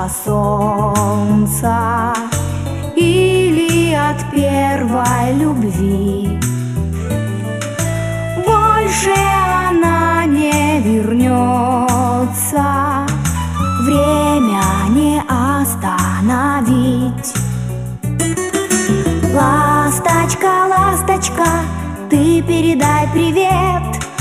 солнца или от первой любви. Больше она не вернется, время не остановить. Ласточка, ласточка, ты передай привет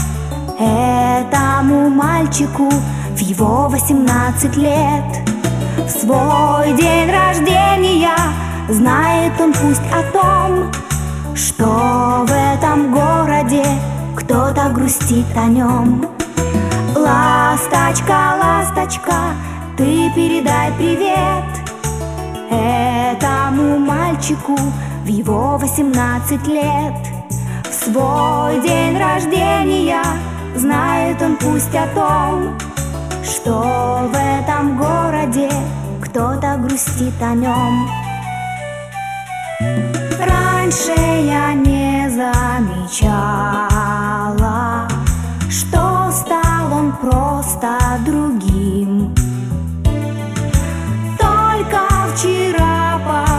этому мальчику в его 18 лет. В свой день рождения знает он пусть о том, что в этом городе кто-то грустит о нем. Ласточка, ласточка, ты передай привет этому мальчику в его 18 лет. В свой день рождения знает он пусть о том, что в этом городе кто-то грустит о нем. Раньше я не замечала, что стал он просто другим. Только вчера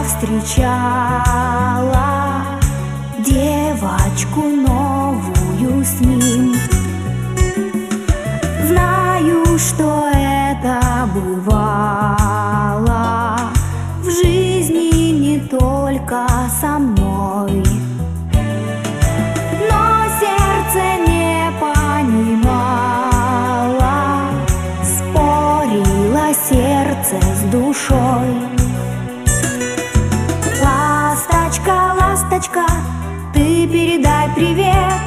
повстречала девочку новую с ним. Знаю, что это бывало в жизни не только со мной, но сердце не понимало, спорило сердце с душой. Ласточка, ласточка, ты передай привет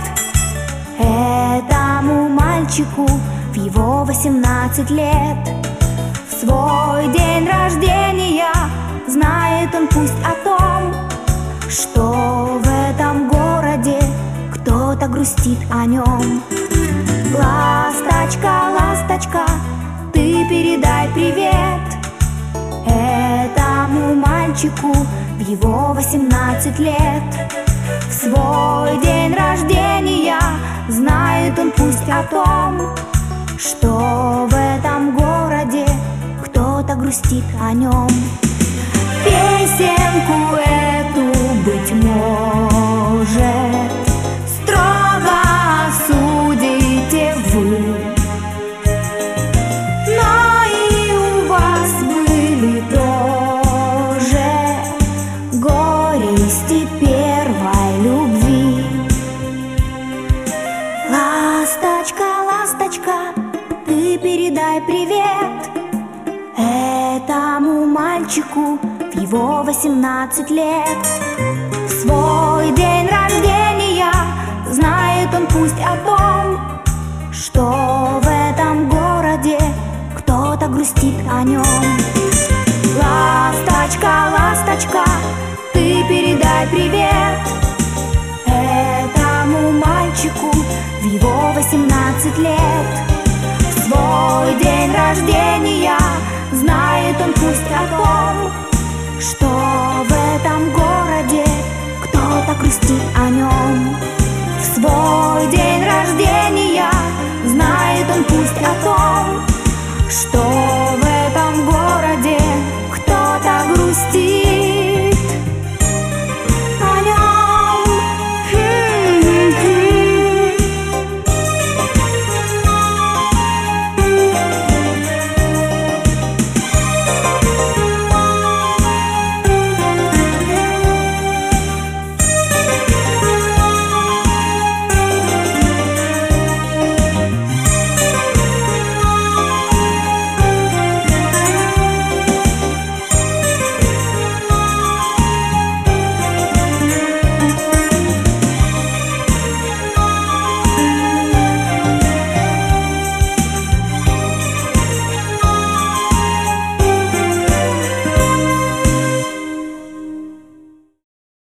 этому мальчику в его 18 лет. В свой день рождения знает он пусть о том, что в этом городе кто-то грустит о нем. Ласточка, ласточка, ты передай привет этому мальчику в его 18 лет. В свой день рождения знает он пусть о том, что в этом городе кто-то грустит о нем. Песенку эту, быть может, строго осудите вы, но и у вас были тоже горести первой любви. Ласточка, ласточка, ты передай привет этому мальчику в его 18 лет. В свой день рождения знает он пусть о том, что в этом городе кто-то грустит о нем. Ласточка, ласточка, ты передай привет этому мальчику в его 18 лет. В свой день рождения знает он пусть о том, что в этом городе кто-то грустит о нем. В свой день рождения знает он пусть о том, что